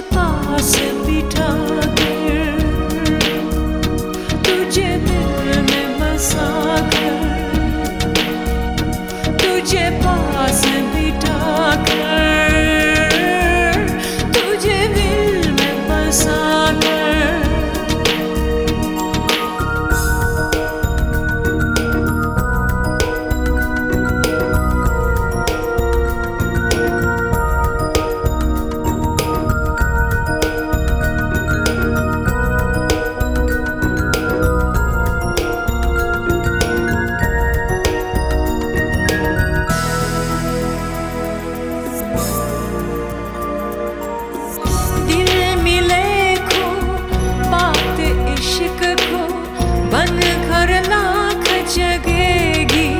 पास बिठा कर, तुझे दिल में बसा कर, तुझे पास बिठा कर, तुझे दिल में बसा कर। जगेगी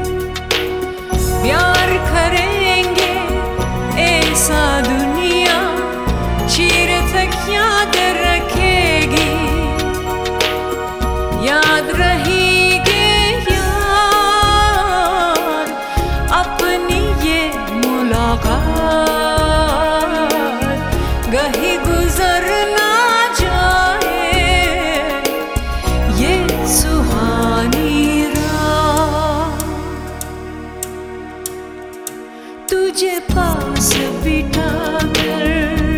प्यार करेंगे ऐसा दुनिया चिर तक याद रखेगी, याद रहेगी यार अपनी ये मुलाकात, कहीं गुजर ना जाए ये सुहानी। तुझे पास बिठा कर,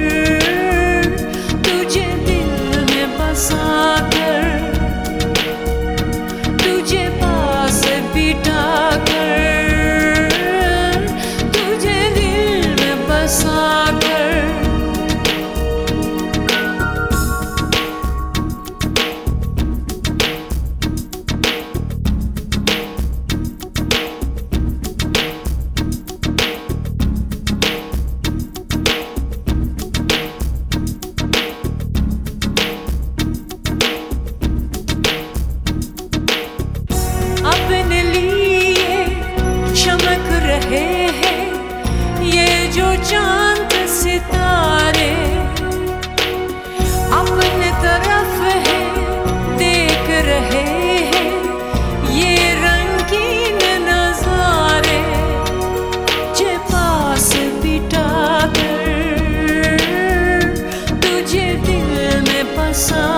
तुझे दिल में बसा कर, तुझे पास बिठा कर, तुझे दिल में बसा कर। अपने लिए चमक रहे हैं ये जो चांद सितारे, अपने तरफ है देख रहे हैं ये रंगीन नजारे, तुझे पास बिठा कर, तुझे दिल में बसा